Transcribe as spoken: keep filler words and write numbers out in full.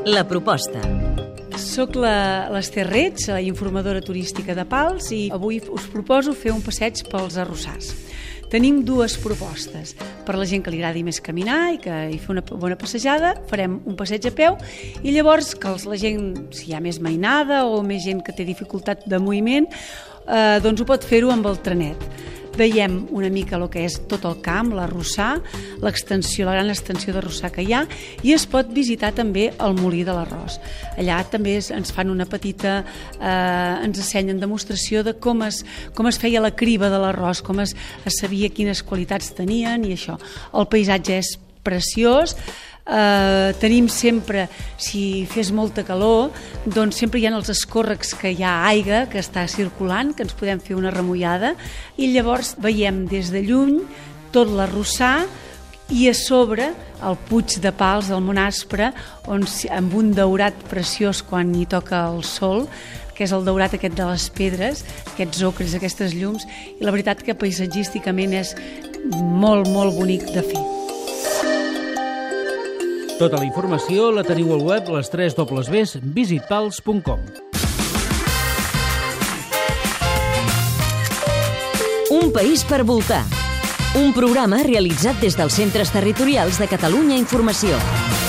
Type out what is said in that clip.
La proposta. Soc l'Ester Reig, la informadora turística de Pals, i avui us proposo fer un passeig pels arrossars. Tenim dues propostes. Per la gent que li agradi més caminar i que hi fa una bona passejada, farem un passeig a peu, i llavors que la gent, si hi ha més mainada o més gent que té dificultat de moviment, eh, doncs ho pot fer-ho amb el trenet. Veiem una mica el que és tot el camp, l'arrossar, l'extensió, la gran extensió d'arrossar que hi ha, i es pot visitar també el molí de l'arròs. Allà també ens fan una petita, eh, ens ensenyen demostració de com es, com es feia la criba de l'arròs, com es, es sabia quines qualitats tenien i això. El paisatge és preciós. Uh, tenim sempre, si fes molta calor, doncs sempre hi ha els escòrrecs que hi ha aigua que està circulant, que ens podem fer una remullada, i llavors veiem des de lluny tot l'arrossar i a sobre el Puig de Pals del Monaspre, on, amb un daurat preciós quan hi toca el sol, que és el daurat aquest de les pedres, aquests ocres, aquestes llums, i la veritat que paisatgísticament és molt, molt bonic de fer. Tota la informació la teniu al web les tres dobles ves visit pals punt com. Un país per voltar. Un programa realitzat des dels Centres Territorials de Catalunya Informació.